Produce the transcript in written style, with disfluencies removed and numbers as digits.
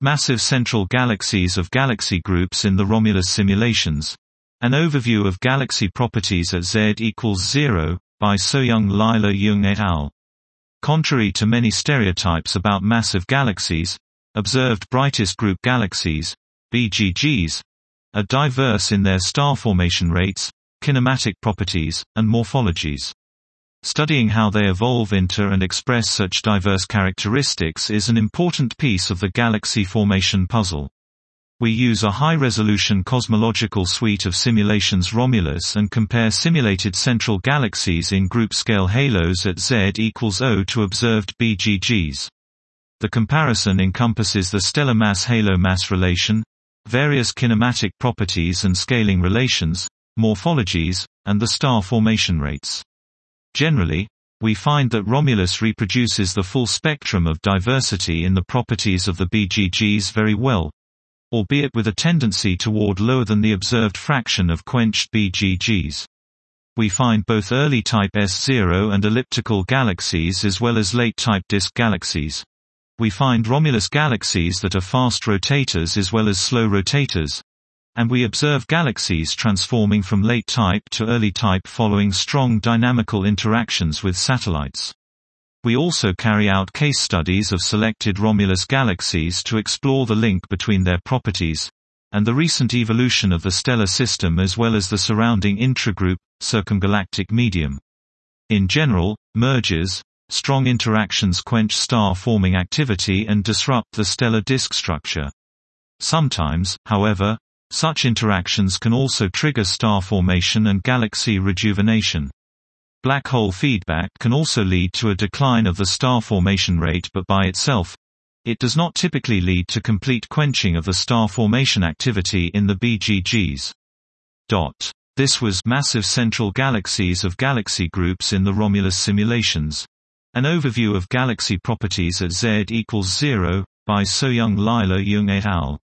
Massive central galaxies of galaxy groups in the Romulus simulations. An overview of galaxy properties at Z equals 0, by Soyoung Lila Jung et al. Contrary to many stereotypes about massive galaxies, observed brightest group galaxies, BGGs, are diverse in their star formation rates, kinematic properties, and morphologies. Studying how they evolve into and express such diverse characteristics is an important piece of the galaxy formation puzzle. We use a high-resolution cosmological suite of simulations Romulus and compare simulated central galaxies in group-scale halos at Z equals 0 to observed BGGs. The comparison encompasses the stellar mass-halo mass relation, various kinematic properties and scaling relations, morphologies, and the star formation rates. Generally, we find that Romulus reproduces the full spectrum of diversity in the properties of the BGGs very well, albeit with a tendency toward lower than the observed fraction of quenched BGGs. We find both early type S0 and elliptical galaxies as well as late type disk galaxies. We find Romulus galaxies that are fast rotators as well as slow rotators, and we observe galaxies transforming from late type to early type following strong dynamical interactions with satellites. We also carry out case studies of selected Romulus galaxies to explore the link between their properties, and the recent evolution of the stellar system as well as the surrounding intragroup, circumgalactic medium. In general, mergers, strong interactions quench star-forming activity and disrupt the stellar disk structure. Sometimes, however, such interactions can also trigger star formation and galaxy rejuvenation. Black hole feedback can also lead to a decline of the star formation rate, but by itself, it does not typically lead to complete quenching of the star formation activity in the BGGs. This was Massive Central Galaxies of Galaxy Groups in the Romulus Simulations. An overview of galaxy properties at Z equals 0, by Soyoung Lila Jung et al.